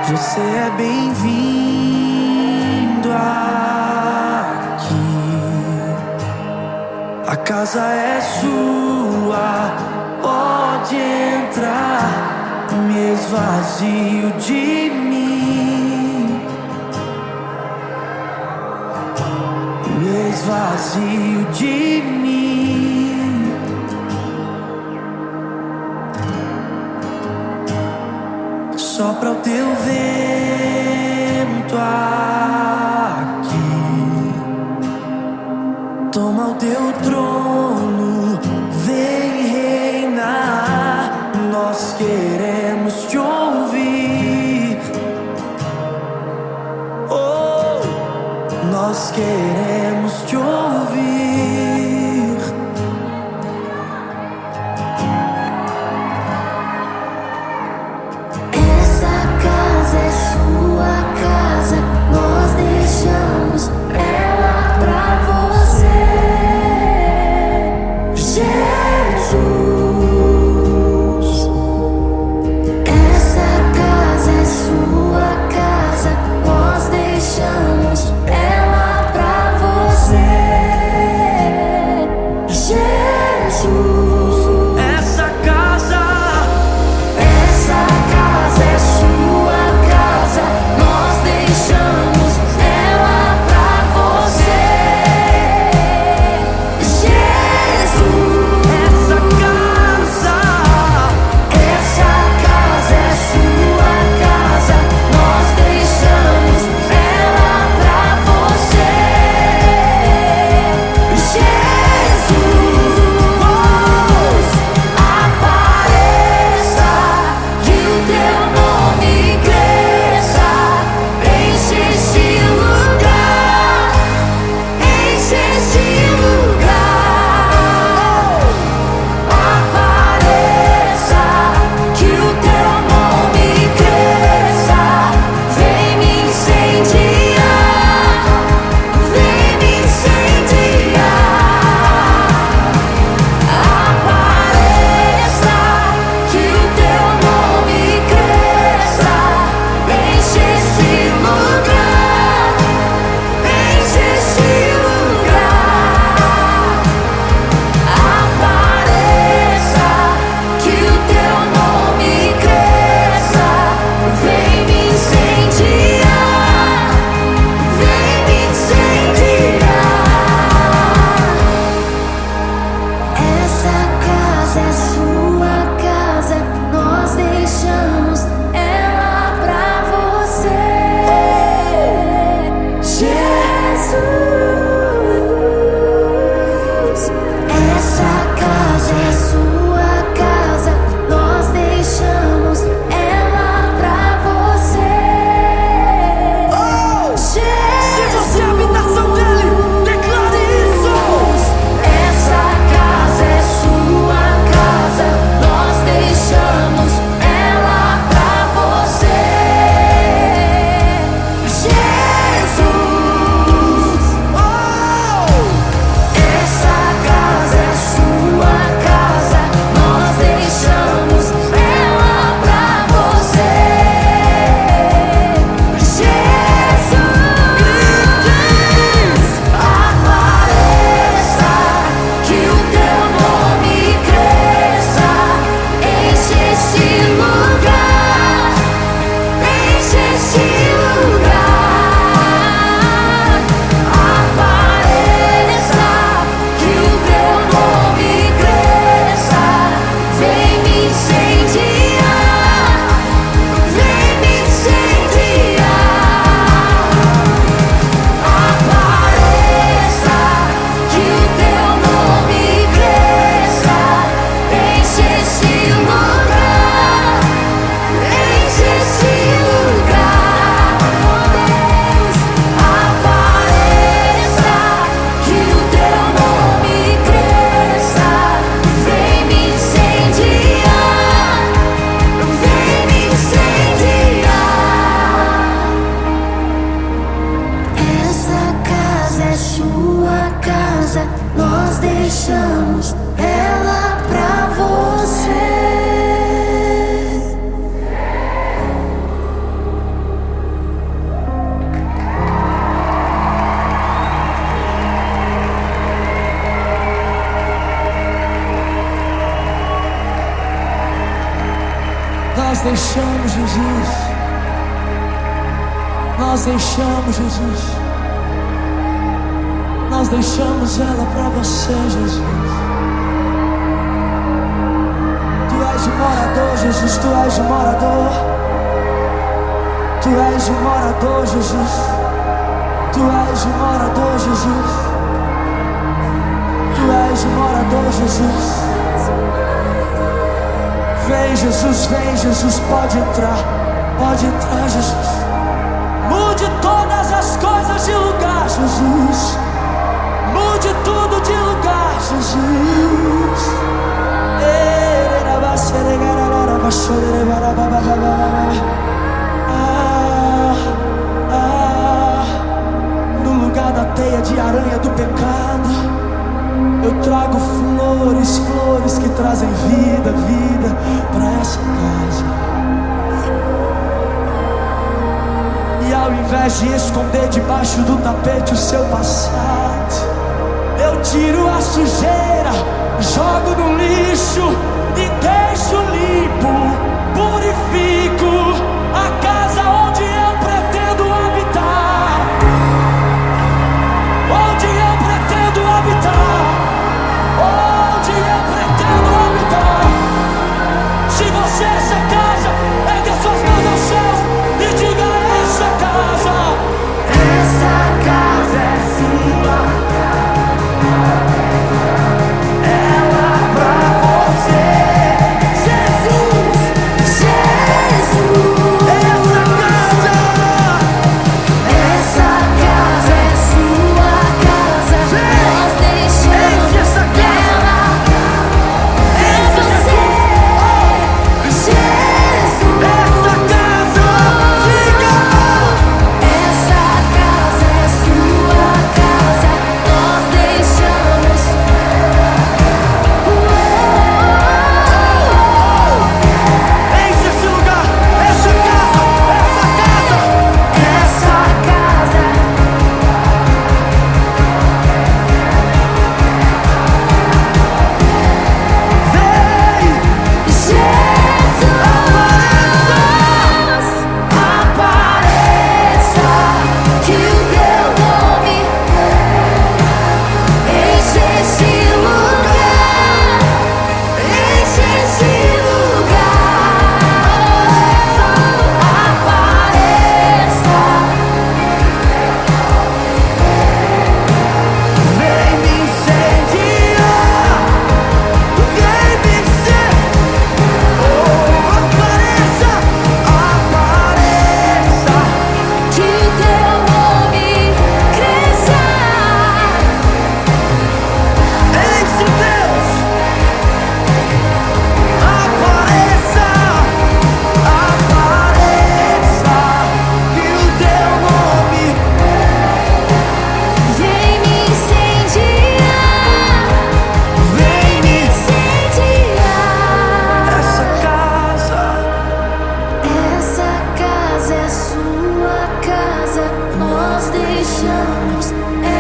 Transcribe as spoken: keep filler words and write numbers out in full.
Você é bem-vindo aqui. A casa é sua, pode entrar. Me esvazio de mim, me esvazio de mim. Sopra o teu vento aqui, toma o teu trono, vem reinar. Nós queremos te ouvir, oh, nós queremos te ouvir. Ela pra você. deixamos, Jesus. Nós deixamos, Jesus. Nós deixamos ela pra você, Jesus. Tu és o morador, Jesus. Tu és o morador. Tu és o morador, Jesus. Tu és o morador, Jesus. Tu és o morador, Jesus. Vem, Jesus, vem, Jesus, pode entrar. Pode entrar, Jesus. Mude todas as coisas de lugar, Jesus. Mude tudo de lugar, Jesus. Ah, ah, no lugar da teia de aranha do pecado, eu trago flores, flores que trazem vida, vida para essa casa. E ao invés de esconder debaixo do tapete o seu passado, eu tiro a sujeira, jogo no lixo e deixo limpo, purifico a casa onde eu pretendo habitar. Onde eu pretendo habitar. Onde eu pretendo habitar. Se você é essa casa, ergue as suas mãos ao céu e diga: essa casa, essa casa é sua. Ela pra você, Jesus, Jesus. Essa casa, essa casa é sua casa. Nós deixamos essa casa. É você, Jesus. Essa casa, diga. Essa casa é sua casa. Nós deixamos. Enche esse lugar, essa casa, essa casa, essa casa. Vem, Jesus, apareça, que o teu nome enche esse lugar, enche esse lugar, apareça, vem me incendiar, vem me incendiar, oh, apareça, apareça, que o teu nome cresça, enche Deus, apareça, apareça, que o teu nome vem me incendiar, vem me incendiar. Essa casa, essa casa é sua casa. Nós deixamos